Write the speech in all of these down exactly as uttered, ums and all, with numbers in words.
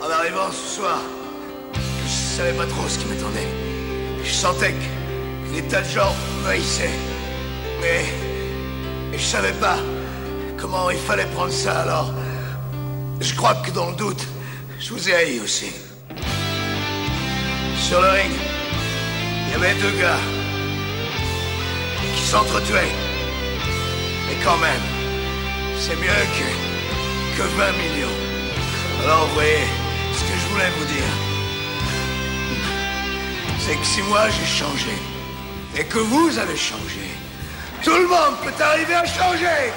En arrivant ce soir, je savais pas trop ce qui m'attendait. Je sentais que des tas de gens m'haïssaient. Mais je savais pas comment il fallait prendre ça, alors je crois que dans le doute, je vous ai haï aussi. Sur le ring, il y avait deux gars qui s'entretuaient. Mais quand même, c'est mieux que, que vingt millions. Alors vous voyez, ce que je voulais vous dire, c'est que si moi j'ai changé, et que vous avez changé, tout le monde peut arriver à changer.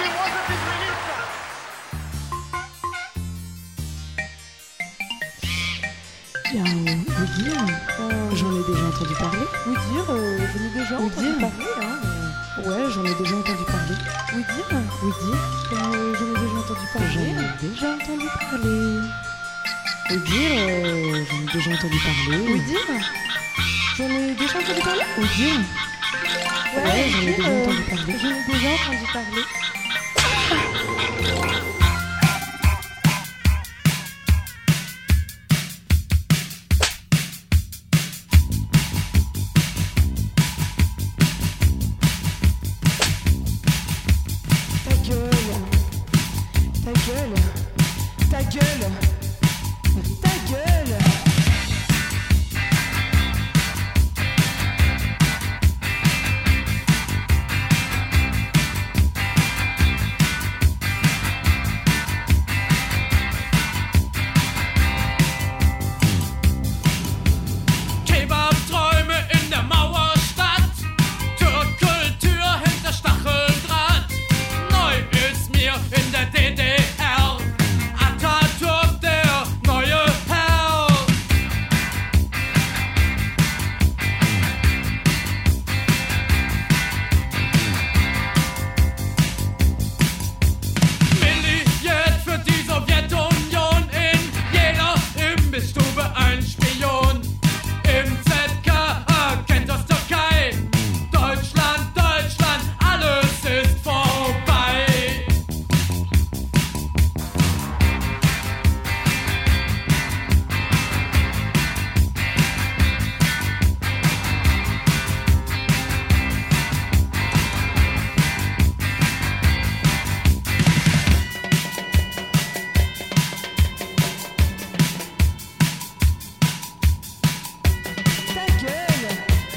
Bien, vous dire, euh, j'en ai déjà entendu parler. Vous dire, euh, j'en ai déjà Vous entendu dire. parler, hein. Ouais, j'en ai déjà entendu parler. Vous dire, Vous dire, euh, j'en ai déjà entendu j'en parler. ai déjà entendu parler. Vous dire, euh, j'en ai déjà entendu parler. Vous dire, j'en ai déjà entendu parler. Vous dire, Ouais, j'en ai vous dire, déjà euh, entendu parler. J'en ai déjà entendu parler. Ta gueule, ta gueule, ta gueule, ta gueule. Kebab-Träume in der Mauerstadt, Türkultur hinter Stacheldraht. Neu ist mir in der D D R, Atatürk der neue Herr. Milliert für die Sowjetunion, in jeder Imbissstube ein Spion. Im Z K kennt das Türkei, Deutschland, Deutschland, alles ist vorbei. Ta gueule.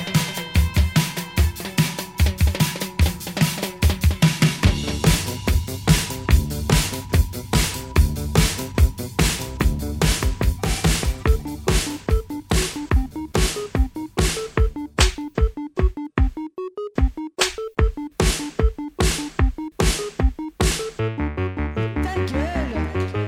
Ta gueule.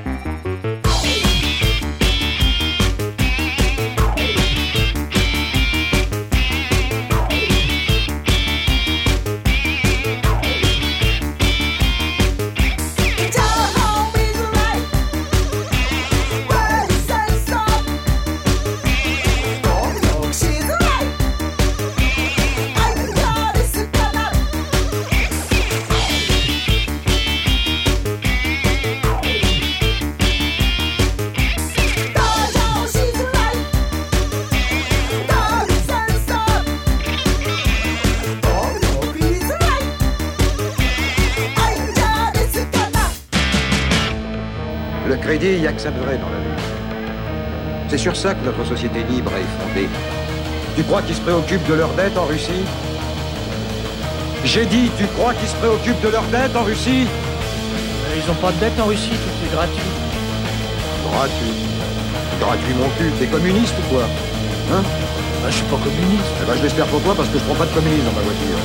Le crédit, il n'y a que ça de vrai dans la vie. C'est sur ça que notre société libre est fondée. Tu crois qu'ils se préoccupent de leurs dettes en Russie? J'ai dit, tu crois qu'ils se préoccupent de leurs dettes en Russie? Ils ont pas de dette en Russie, tout est gratuit. Gratuit. Gratuit mon cul, t'es communiste ou quoi? Hein? Bah, je suis pas communiste. Eh ben je l'espère pour toi parce que je prends pas de communisme dans ma voiture.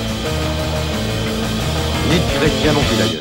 Ni de chrétien non plus d'ailleurs.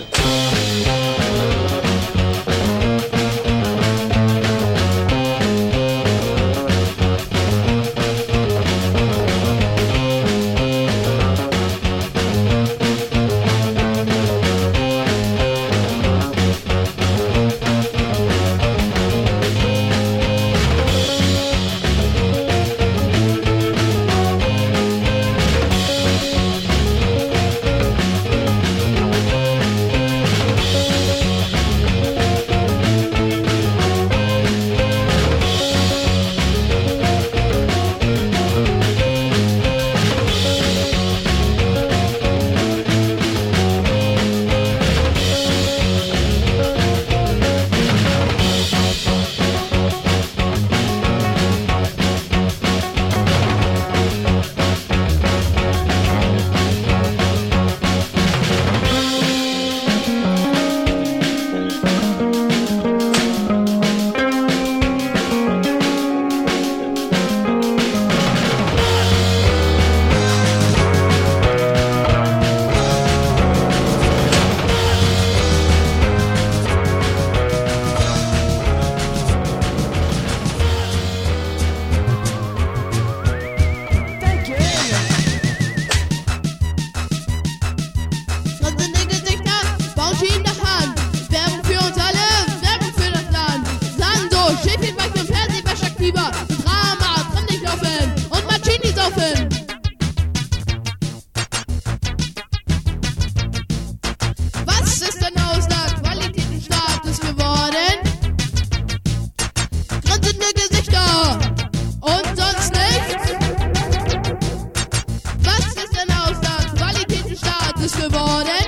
ist geworden.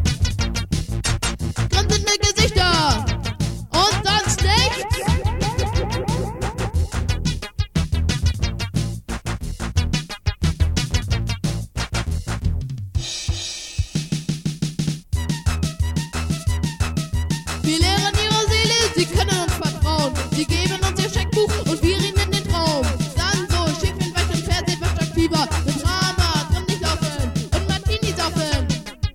Grinsende Gesichter und sonst nichts. Wir lehren ihre Seele, sie können uns vertrauen. Sie geben uns ihr Scheckbuch und wir ihnen den Traum. Dann so, schicken weich und Fernsehen wird aktiver. Mit Drama, drin nicht offen und Martinis offen.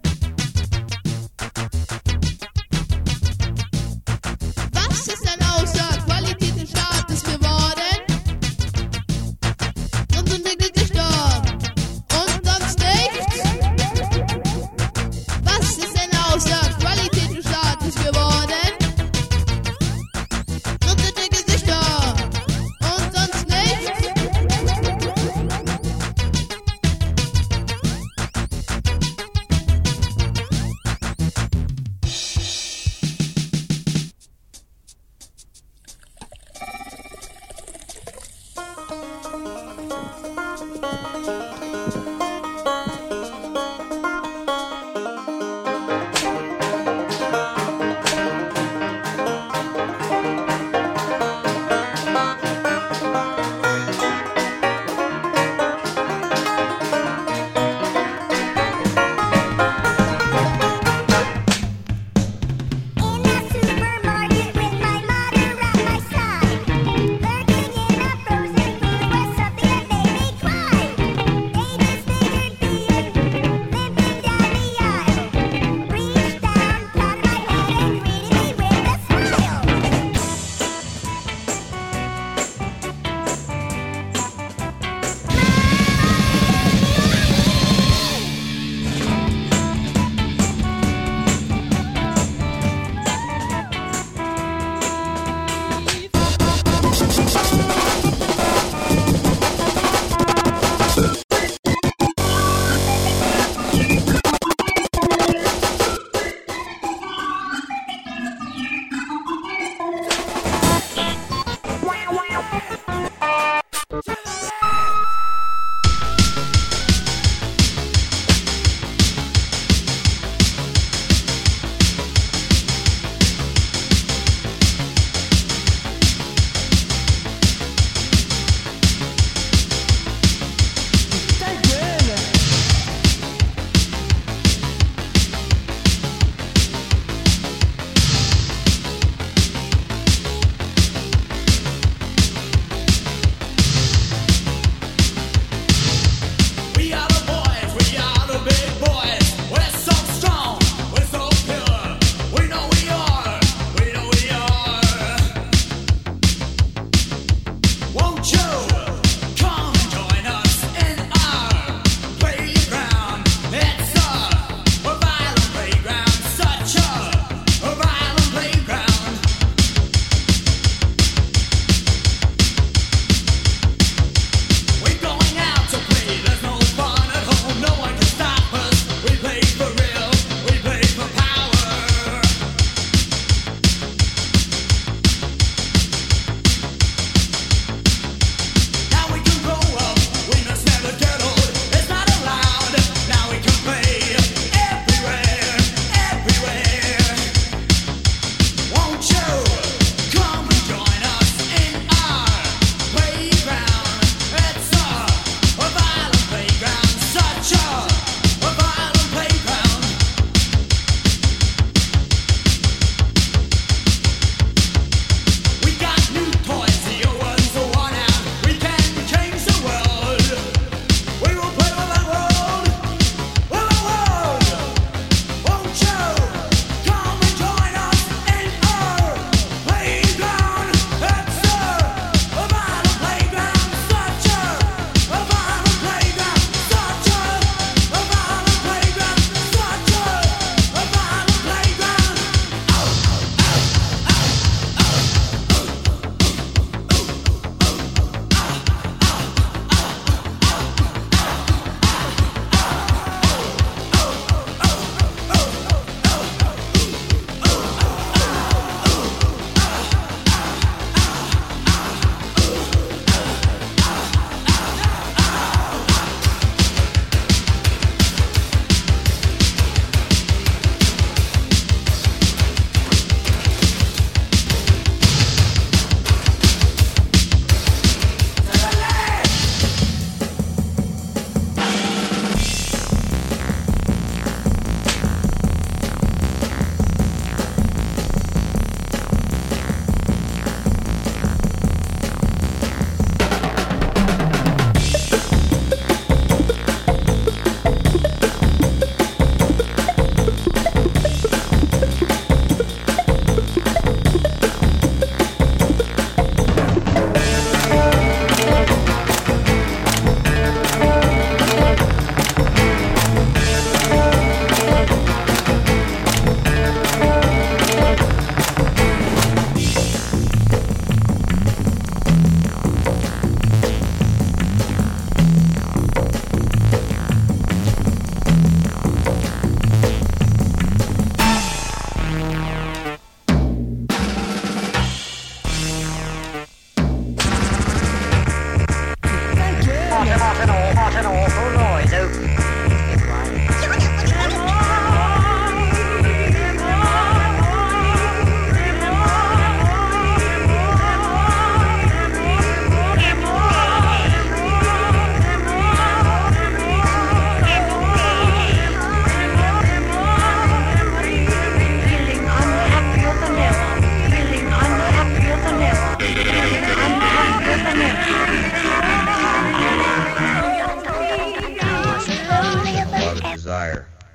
Was ist denn außer Qualität des Staates geworden? Grinsende Gesichter und sonst nichts. Was ist denn außer Qualität des Staates geworden?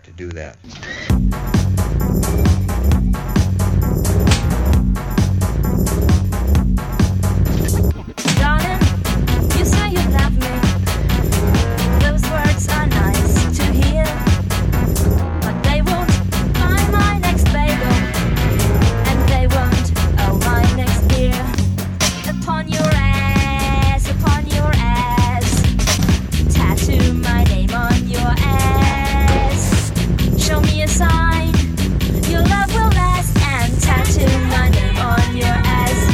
to do that. Darling, you say you love me. Those words are nice to hear, but they won't buy my next bagel, and they won't owe my next beer. Upon your ass, upon your ass, tattoo my name on your ass. Show me a sign, your love will last, and tattoo my name on your ass.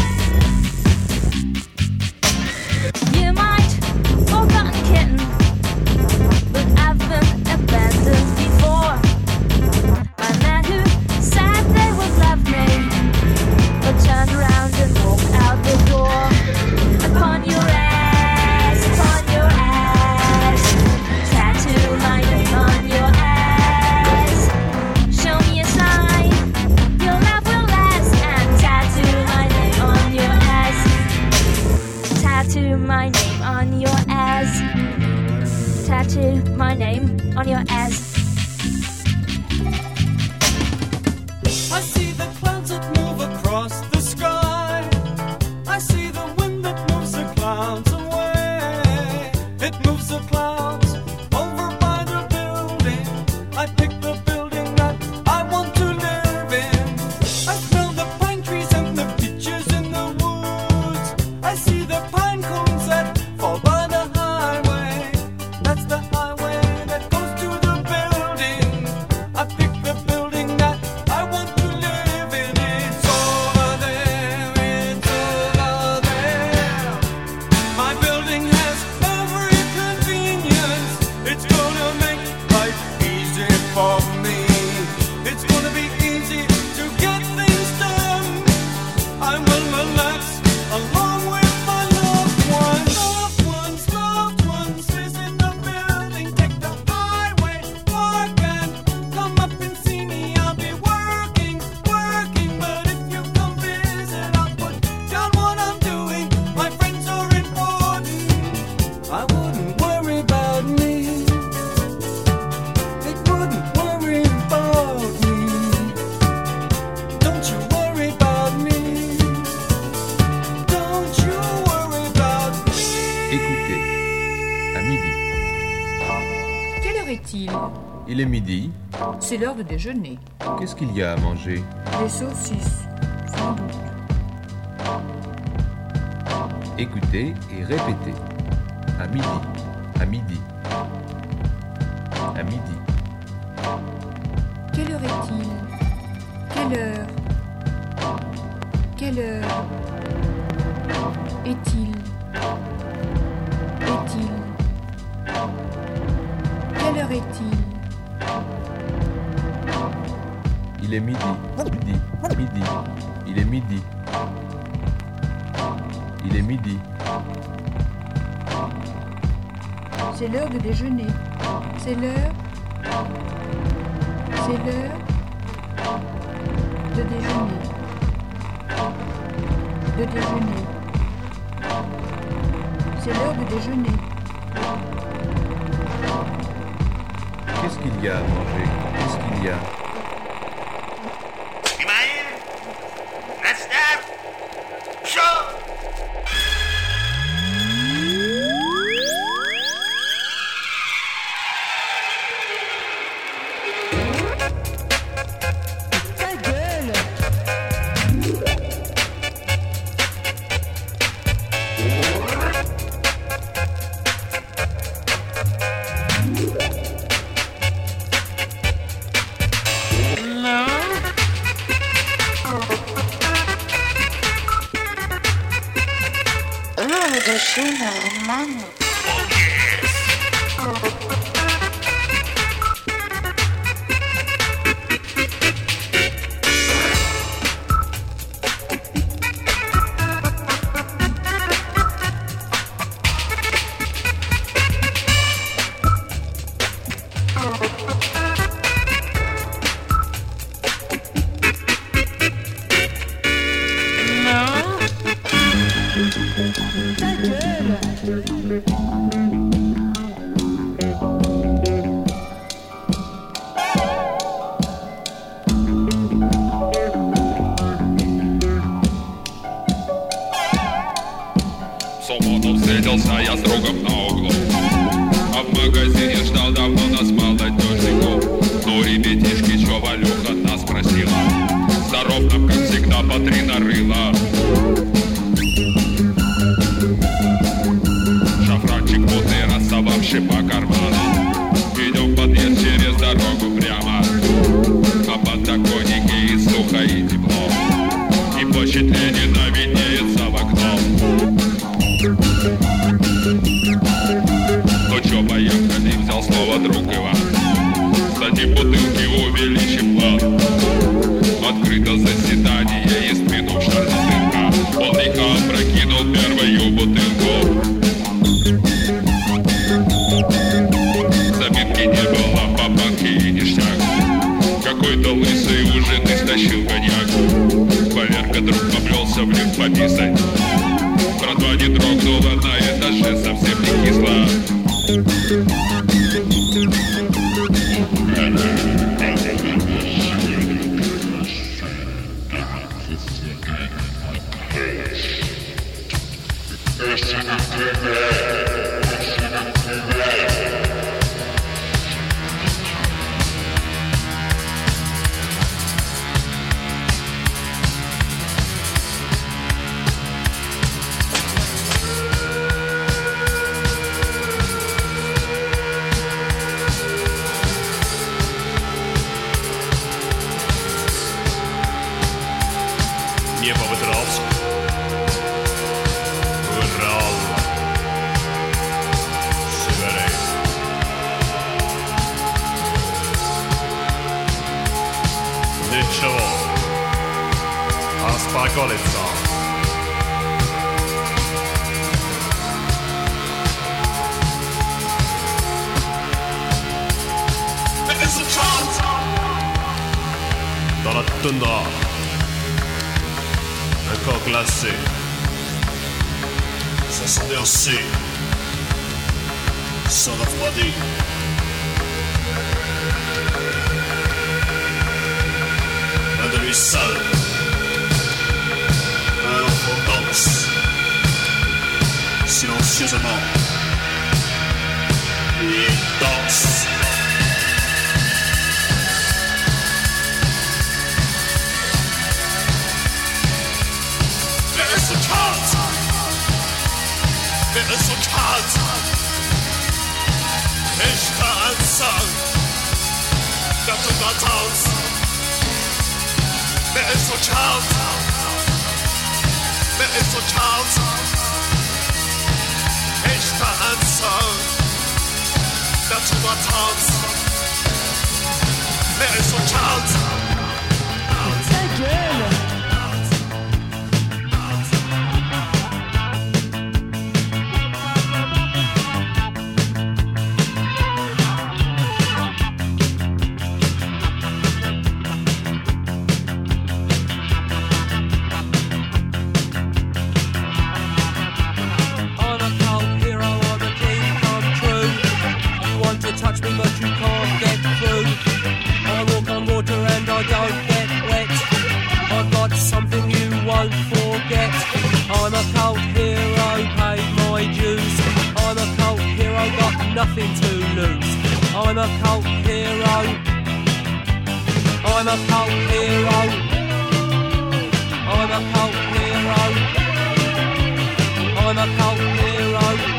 You might forgotten kitten, but I've been abandoned before by men who said they would love me, but turned around and walked out the door. Upon your ass, upon your ass, tattoo my name on your ass. Show me a sign, your love will last, and tattoo my name on your ass. Tattoo my name on your ass. Tattoo my name on your ass. I see the clouds that move across the sky. I see the wind that moves the clouds away. It moves the clouds over by the building. I pick the building that I want to live in. I smell the pine trees and the peaches in the woods. I see the pine cones that fall by the highway. That's the highway that goes to the building. I pick the building that I want to live in. It's over there, it's over there. My building has every convenience. It's gonna make life easy for me. It's gonna be easy to get things done. I will relax along with my loved ones. Loved ones, loved ones, visit the building. Take the highway, walk and come up and see me. I'll be working, working, but if you come visit, I'll put down what I'm doing. My friends are important. I wouldn't worry about me. It wouldn't worry about me. Don't you worry about me. Don't you worry about me. Écoutez, à midi. Quelle heure est-il? Il est midi. C'est l'heure de déjeuner. Qu'est-ce qu'il y a à manger? Des saucisses, sans doute. Écoutez et répétez. À midi. À midi. À midi. Quelle heure est-il? Quelle heure? Quelle heure est-il? Est-il? Quelle heure est-il? Il est midi. Midi. Midi. Il est midi. Il est midi. C'est l'heure de déjeuner. C'est l'heure. C'est l'heure de déjeuner. De déjeuner. C'est l'heure de déjeuner. Qu'est-ce qu'il y a à manger? Qu'est-ce qu'il y a? Ta gueule! Ta gueule! Встретился я с другом на углу, а в магазине ждал давно нас молодежный клуб. Ну, ребятишки, чё, Валюха нас спросила, здоров нам, как всегда, по три нарыла. Шафранчик мутный, рассовавший по карманам. Идем в подъезд через дорогу прямо, на подоконнике и сухо, и тепло, и площадь Ленина виднеется в окно. Ну чё, поехали, взял слово друг Иван. Дадим бутылки, увеличим план. Открыто заседание, из минут шарнотынка. Он лихо опрокинул первую бутылку. Заминки не было, по банке и ништяк. Какой-то лысый у жены стащил коньяк. Валерка друг поплелся в люк пописать. Братва не дрогнула, на этаже совсем не кисло. Небо выдрался, вырал сигарет. Ничего, успокоится. Dans la toundra, un corps glacé, ça s'endurcit, ça refroidit. Un de lui seul, un enfant danse, silencieusement, il danse. Wer ist so kalt? Wer ist so kalt? Ich tanze, der Tanz. Wer ist so kalt? Wer ist so kalt? Ich tanze, der Tanz. Wer ist so kalt? Ta gueule! Touch me but you can't get through. I walk on water and I don't get wet. I've got something you won't forget. I'm a cult hero, paid my dues. I'm a cult hero, got nothing to lose. I'm a cult hero. I'm a cult hero. I'm a cult hero. I'm a cult hero.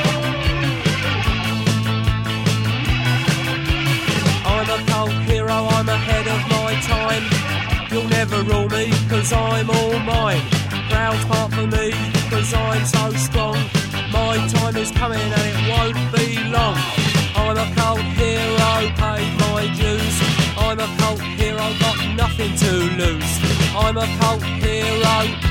I'm a cult hero, I'm ahead of my time. You'll never rule me, cause I'm all mine. Crowds part for me, cause I'm so strong. My time is coming and it won't be long. I'm a cult hero, paid my dues. I'm a cult hero, got nothing to lose. I'm a cult hero.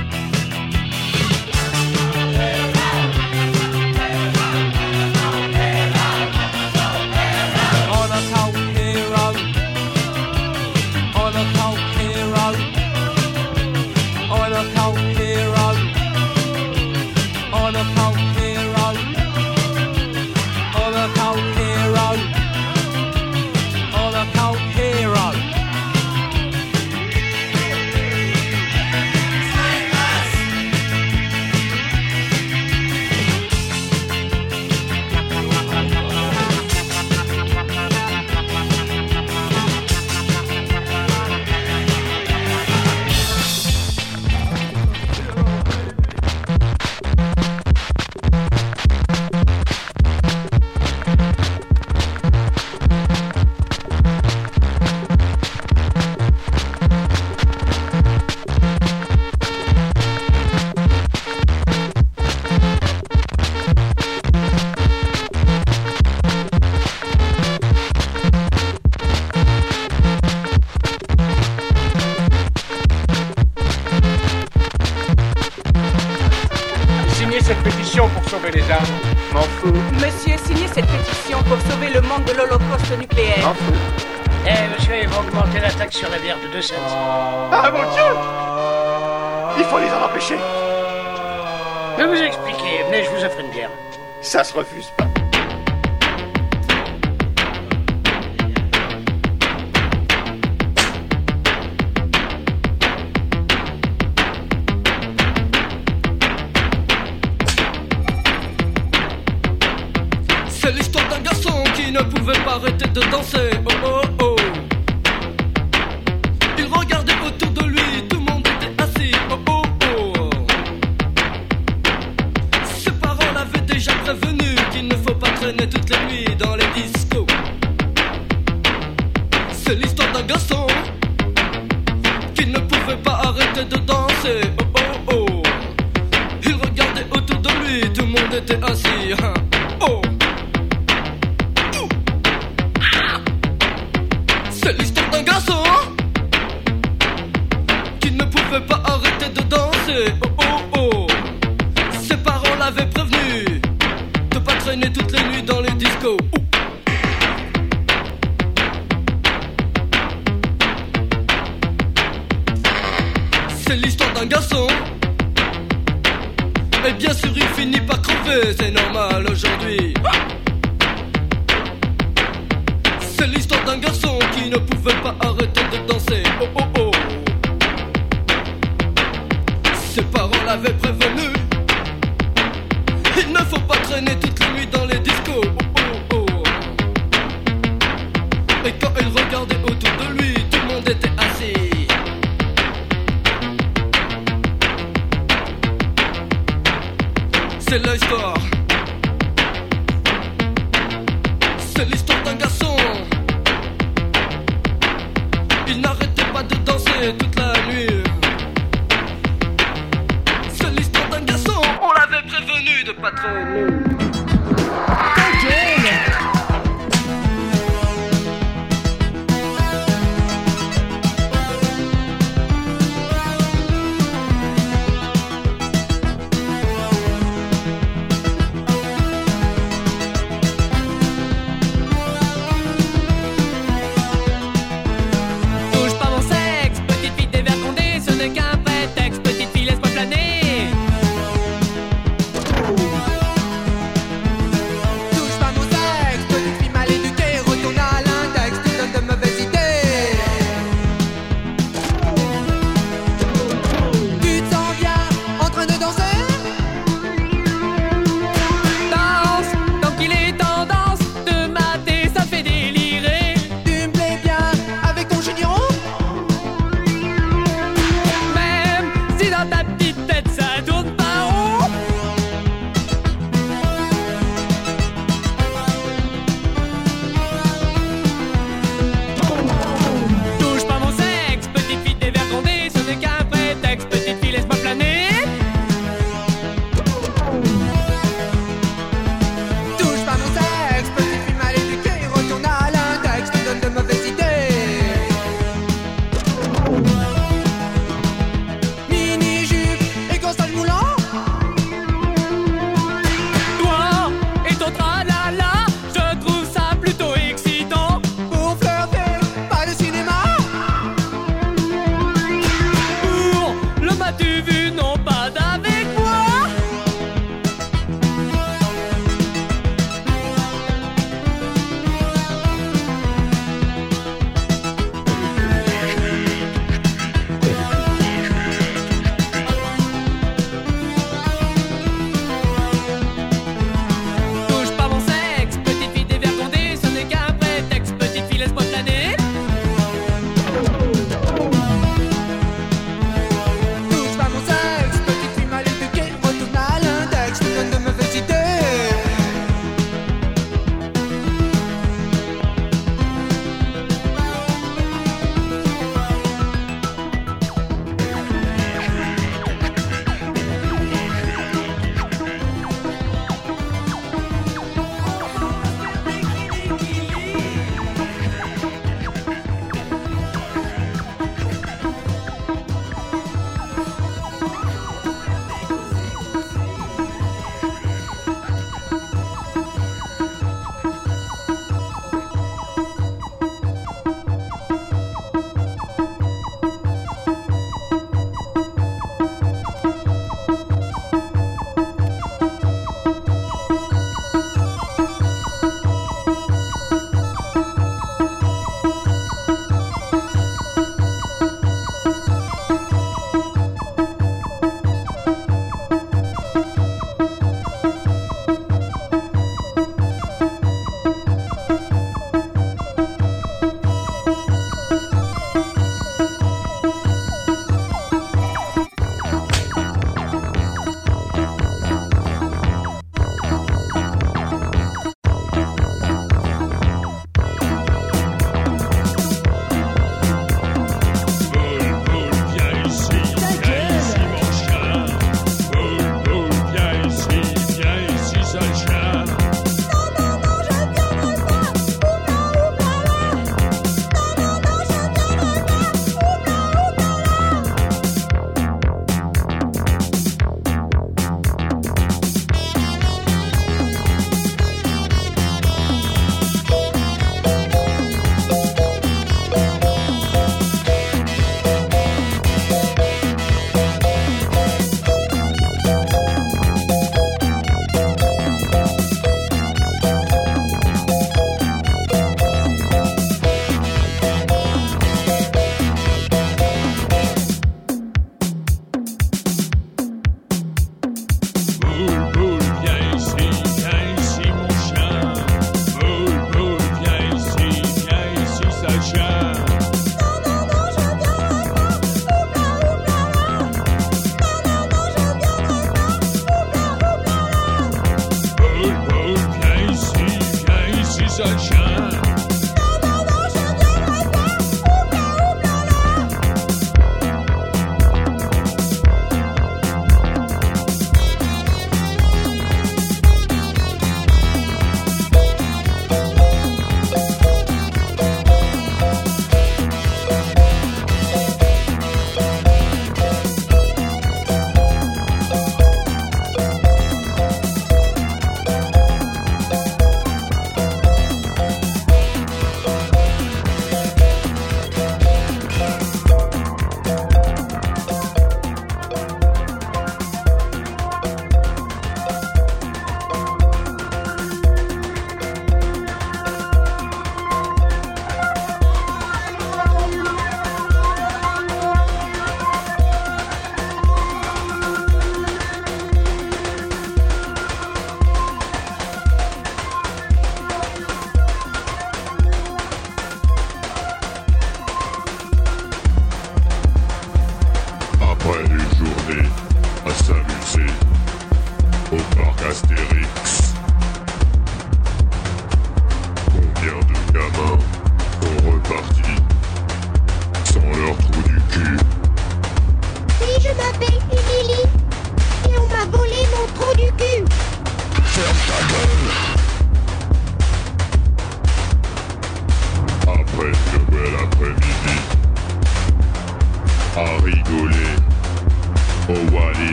Say pétition pour sauver les âmes. M'en fous. Monsieur, signez cette pétition pour sauver le monde de l'Holocauste nucléaire. M'en fous. Eh, monsieur, ils vont augmenter la taxe sur la bière de deux cents. Ah mon Dieu! Il faut les en empêcher. Je vais vous expliquer. Venez, je vous offre une bière. Ça se refuse pas. C'est l'histoire d'un garçon qui ne pouvait pas arrêter de danser. Oh oh oh. Il regardait autour de lui, tout le monde était assis. Oh oh oh. Ses parents l'avaient déjà prévenu qu'il ne faut pas traîner toutes les nuits dans les discos. C'est l'histoire d'un garçon qui ne pouvait pas arrêter de danser. Oh oh oh. Il regardait autour de lui, tout le monde était assis. Oh. C'est l'histoire d'un garçon qui ne pouvait pas arrêter de danser. Oh oh oh. Ses parents l'avaient prévenu de pas traîner toutes les nuits dans les discos. C'est l'histoire d'un garçon. Et bien sûr il finit par crever, c'est normal aujourd'hui. C'est l'histoire d'un garçon qui ne pouvait pas arrêter de danser. Oh oh oh. Ses parents l'avaient prévenu. Il ne faut pas traîner toute la nuit dans les discos. Oh oh oh. Et quand il regardait autour de lui, tout le monde était assis. C'est l'histoire. C'est l'histoire d'un garçon. Il n'arrêtait pas de danser toute la nuit. C'est l'histoire d'un garçon. On l'avait prévenu de pas traîner.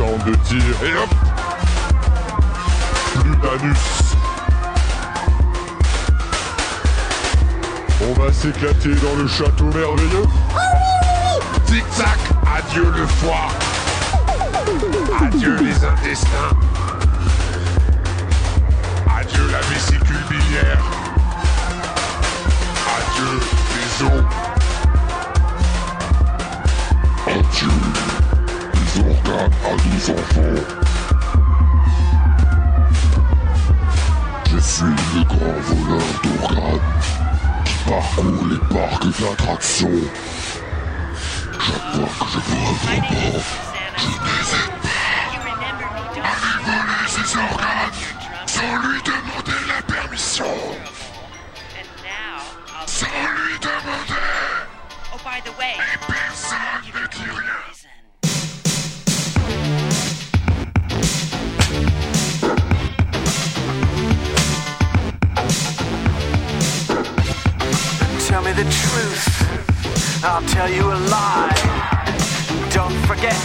temps de tir et hop, plus d'anus. On va s'éclater dans le château merveilleux. Tic-tac, adieu le foie. Adieu les intestins. Adieu la vésicule biliaire. Adieu les os. Adieu les organes à nos enfants. Je suis le grand voleur d'organes qui parcourt les parcs d'attractions. Chaque fois que je vois un enfant, je n'hésite pas à lui voler ses organes sans lui demander la permission. Sans lui demander. Et personne ne dit rien. Tell me the truth, I'll tell you a lie. Don't forget.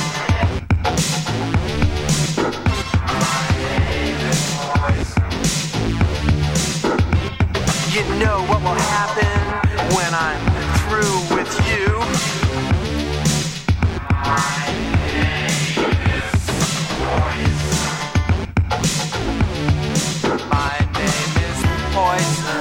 You know what will happen when I'm through with you. My name is Poison.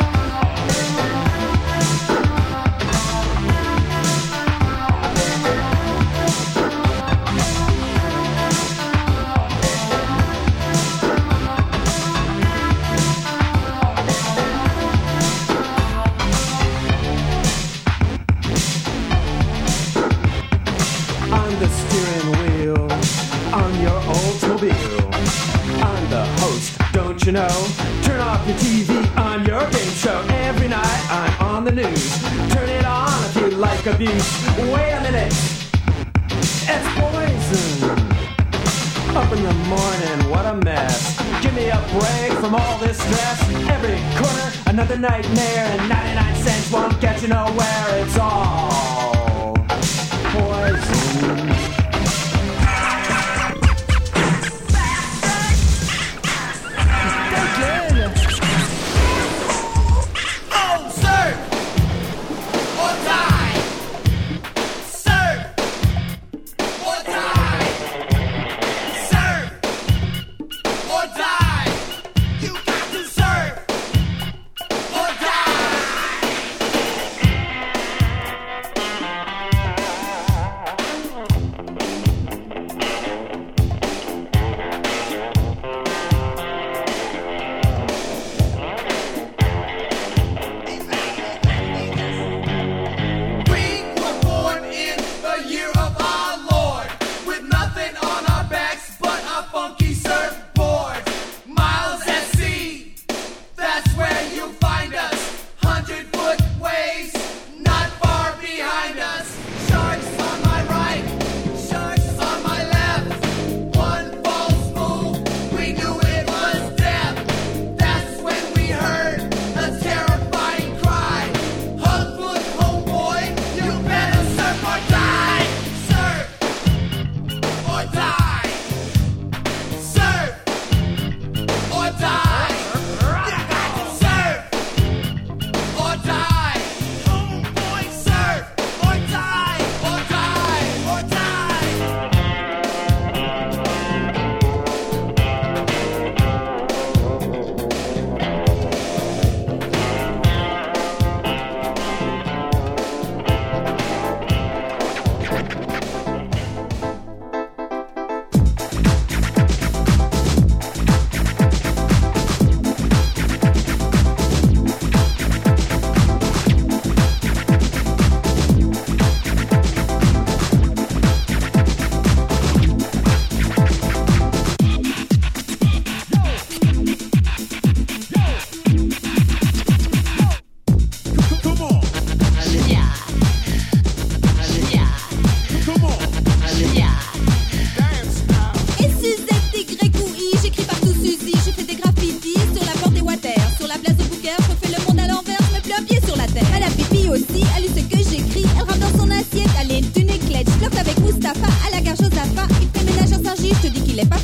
You know, turn off your T V on your game show. Every night I'm on the news. Turn it on if you like abuse. Wait a minute, it's Poison. Up in the morning, what a mess. Give me a break from all this stress. Every corner, another nightmare, and ninety-nine cents won't get you nowhere. It's all Poison.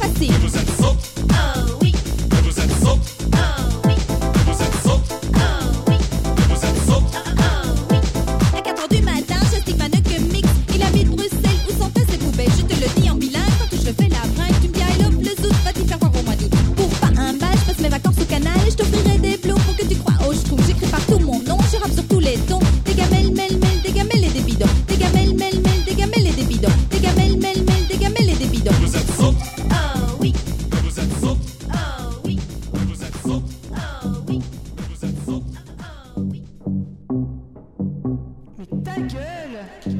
facile. Vous êtes saute. Oh oui. Vous êtes saute. Oh oui. Vous êtes saute. Oh oui. Vous êtes saute. Oh oui. À quatre heures du matin, je stick ma nuque mix. Il habite Bruxelles, où sont ses poubelles? Je te le dis en bilingue, quand que je fais la brinque. Tu me dis I love le zout, va t'y faire voir au mois d'août. Pour pas un bal, je passe mes vacances au canal et je t'offrirai des plombs pour que tu crois au schtroumpf. J'écris partout mon nom, je rappe sur tous les tons. Des gamelles, mêle, mêle, des gamelles et des bidons. Des gamelles, mêle, mêle, des gamelles et des bidons. Des gamelles, mêle, mêle, des gamelles et des bidons. Vous êtes saute. Oh oui. Vous êtes saute. Oh oui. Vous êtes saute. Oh oui. Vous êtes saute. Oh oui. Mais ta gueule!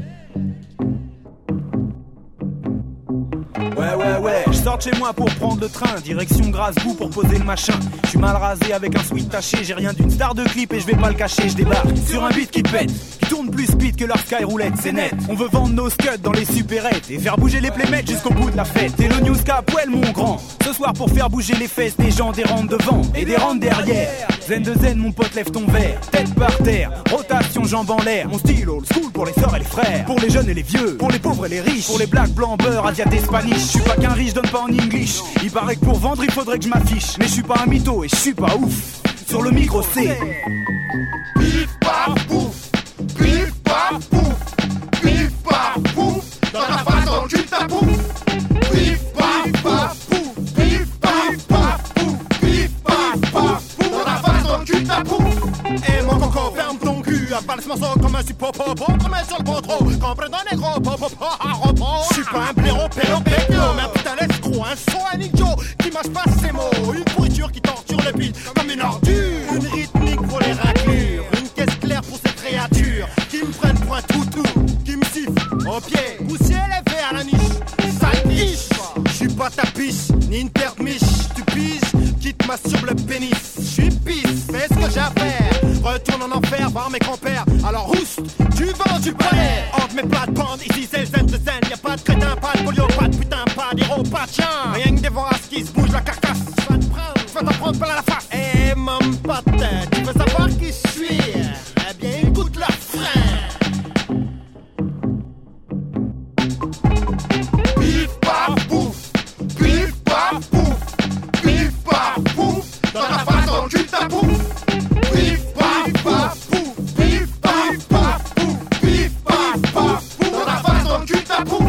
Ouais ouais ouais, je sors de chez moi pour prendre le train, direction Grasbourg pour poser le machin. Je suis mal rasé avec un sweat taché, j'ai rien d'une star de clip et je vais pas le cacher. Je débarque sur un beat qui pète, qui tourne plus speed que leur sky roulette, c'est net. On veut vendre nos scuds dans les supérettes et faire bouger les playmates jusqu'au bout de la fête. Et le newscap, well mon grand, ce soir pour faire bouger les fesses des gens, des rangs devant et des rangs derrière. Zen de zen, mon pote, lève ton verre, tête par terre, rotation, jambes en l'air. Mon style old school pour les sœurs et les frères, pour les jeunes et les vieux, pour les pauvres et les riches, pour les blacks, blancs, beurre, asiates et spanish. Je suis pas qu'un riche, donne pas en English. Il paraît que pour vendre il faudrait que je m'affiche, mais je suis pas un mytho et je suis pas ouf. Sur le micro c'est Pif paf pouf, pif paf pouf, pif paf pouf, dans la face dans le cul ta pouf. Pif paf paf pouf, pif paf paf pouf, pif paf paf pouf, dans la face dans le cul ta pouf. Et mon coco, ferme ton cul, avale ce morceau comme un supopopo, comme un sur le potro, comprenant les gros popopo à repos. J'suis pas un blaireau, pélo, pélo, mais un putain l'escroc, un son, un idiot, qui mâche pas ses mots, une pourriture qui torture le beat comme une ordure, une rythmique pour les raclures, une caisse claire pour ces créatures, qui me prennent pour un toutou, qui me sifflent au pied, poussière élevé à la niche, sale niche. J'suis pas ta piche, ni une terre de miche, tu piges, qui te masturbe le pénis, j'suis pisse, fais ce que j'ai à faire, retourne en enfer, voir mes grands-pères, alors rousse, tu vends du palais, entre mes plates-bandes, ici c'est le zen de zen, y'a pas de crétin, pas de polio, pas de putain, pas d'héros, pas de chien, rien que des voraces qui se bougent la carcasse, j'vais te prendre, j'vais t'en prendre plein la face, eh mon pote, tu veux savoir qui je suis, eh bien écoute le frein. Pif paf pouf, pif paf pouf, pif paf pouf, dans la face dans le cul ta pouf. Pif paf paf pouf, pif paf paf pouf, pif paf paf pouf, dans la face dans le cul ta pouf.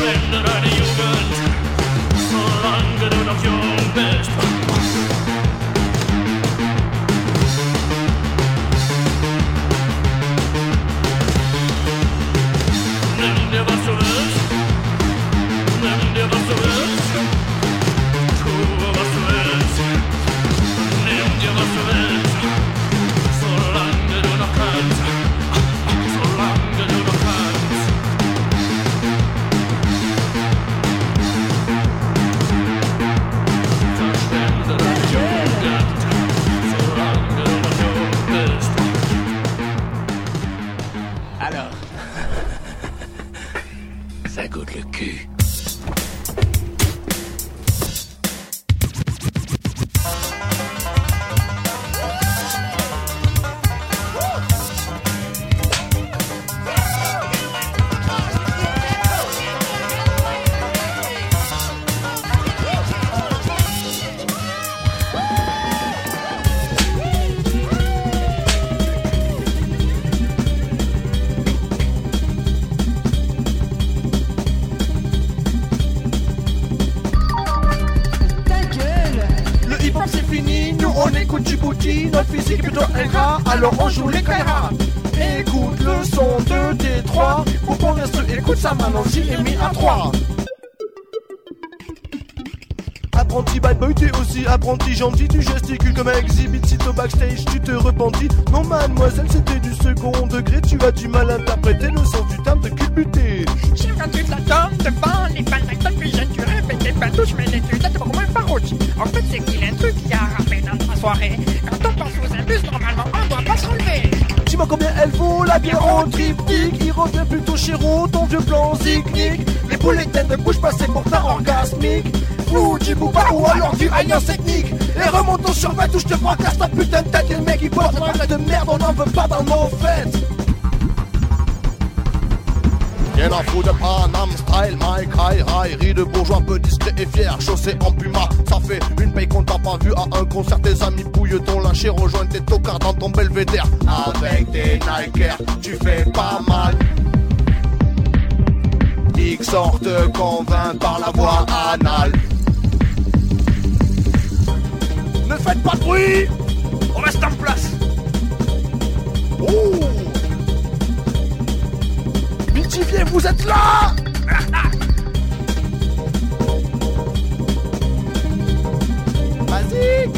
verschwende deine Jugend, solange du noch jung bist. Nimm dir was du willst, nimm dir was du willst, tue was du willst, nimm dir was du willst, solange du noch kannst, solange du noch kannst. Verschwende deine Jugend, solange du noch jung bist. Alors, ça goûte le cul. Notre physique est plutôt ingrat, alors on joue les Kaira. Écoute le son de Détroit, pour qu'on reste écoute ça maintenant si est mis à trois. Apprenti bad boy, t'es aussi apprenti gentil, tu gesticules comme un exhibit, si au backstage tu te repentis. Non mademoiselle, c'était du second degré, tu as du mal à interpréter le sens du terme de culbuté. J'aime quand tu te la donnes devant les balles d'alcool, puis jeune tu répètes tes patouches, mais les tu dates pour moi parodie. En fait c'est qu'il y a un truc qui a râpé dans ta soirée. Quand on pense aux imbus, normalement on doit pas se relever. Dis-moi combien elle vaut la bière en triptyque. Il revient plutôt chéro, ton vieux plan zignique. Les boulettes de bouche passées pour ta orgasmique. Ou du bouba ou alors du alliance ethnique. Et remontons sur ma touche, te fracasse ta putain de tête. Et le mec il porte un vrai de merde, on n'en veut pas dans nos fêtes. Rien à foutre de Panam style, Mike High High, rit de bourgeois peu discret et fier, chaussé en puma. Ça fait une paye qu'on t'a pas vu à un concert, tes amis pouillent ton lâcher, rejoignent tes tocards dans ton belvédère. Avec tes Nike Air, tu fais pas mal. X sort te convainc par la voie anale. Ne faites pas de bruit, on reste en place. Ouh. Mitivier, vous êtes là. Vas-y.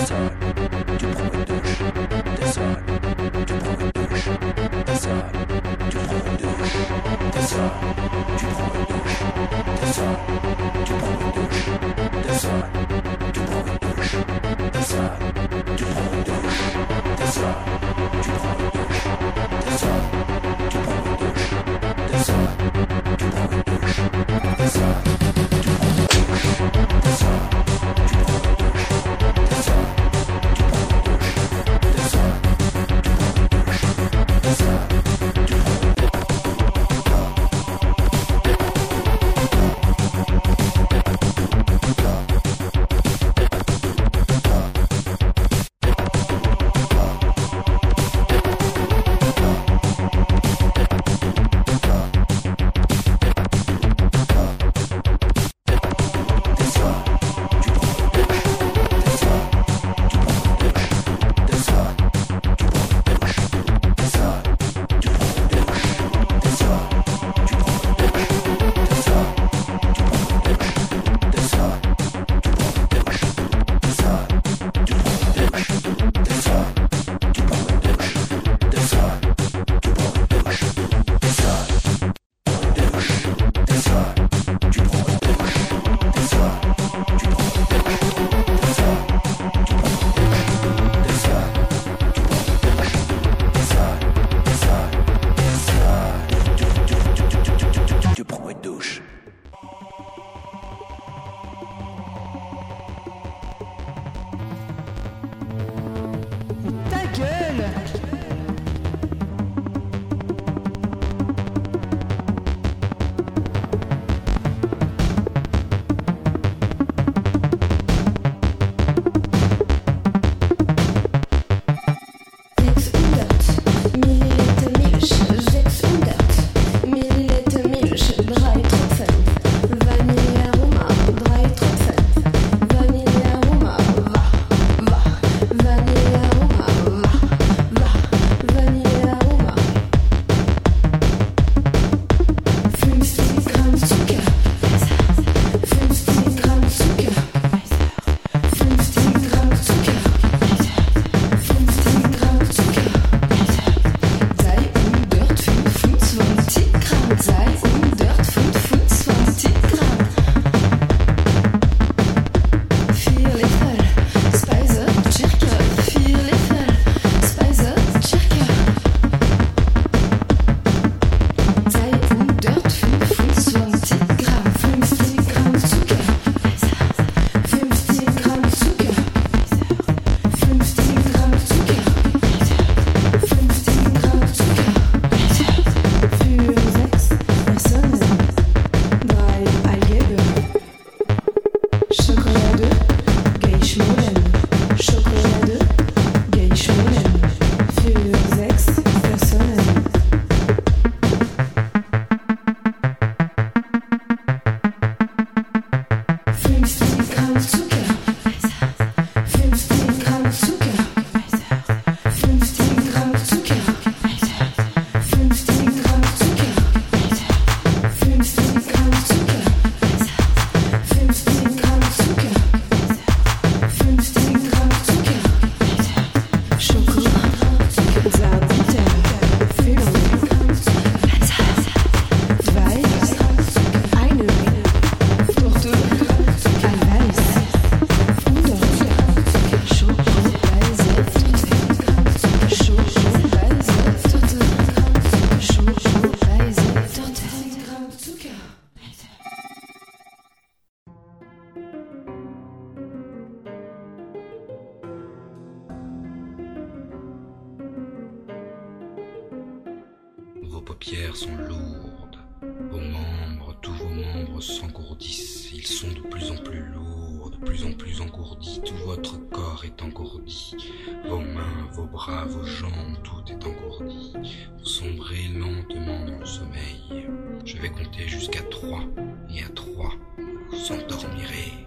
Vos paupières sont lourdes, vos membres, tous vos membres s'engourdissent, ils sont de plus en plus lourds, de plus en plus engourdis, tout votre corps est engourdi, vos mains, vos bras, vos jambes, tout est engourdi, vous sombrez lentement dans le sommeil. Je vais compter jusqu'à trois, et à trois, vous endormirez.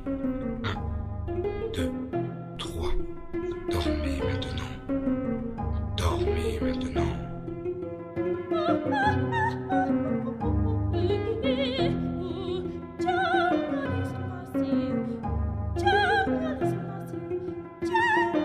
Un, deux, trois, dormez maintenant, dormez maintenant. Thank you.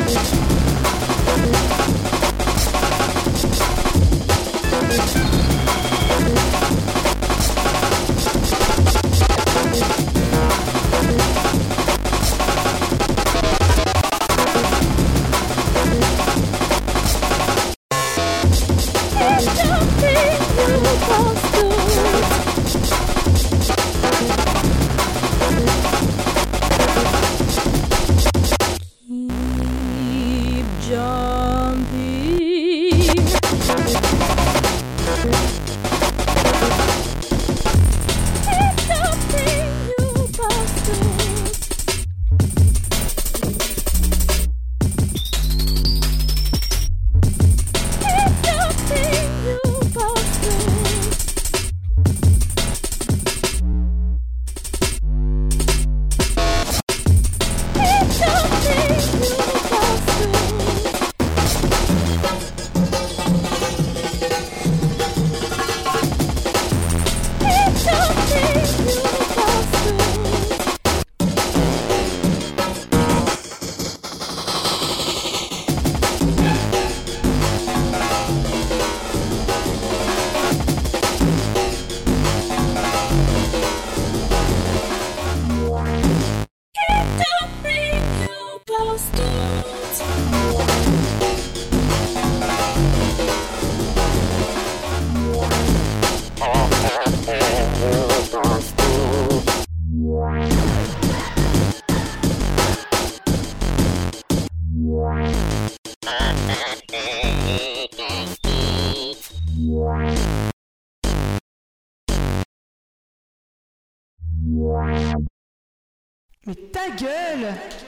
Mais ta gueule!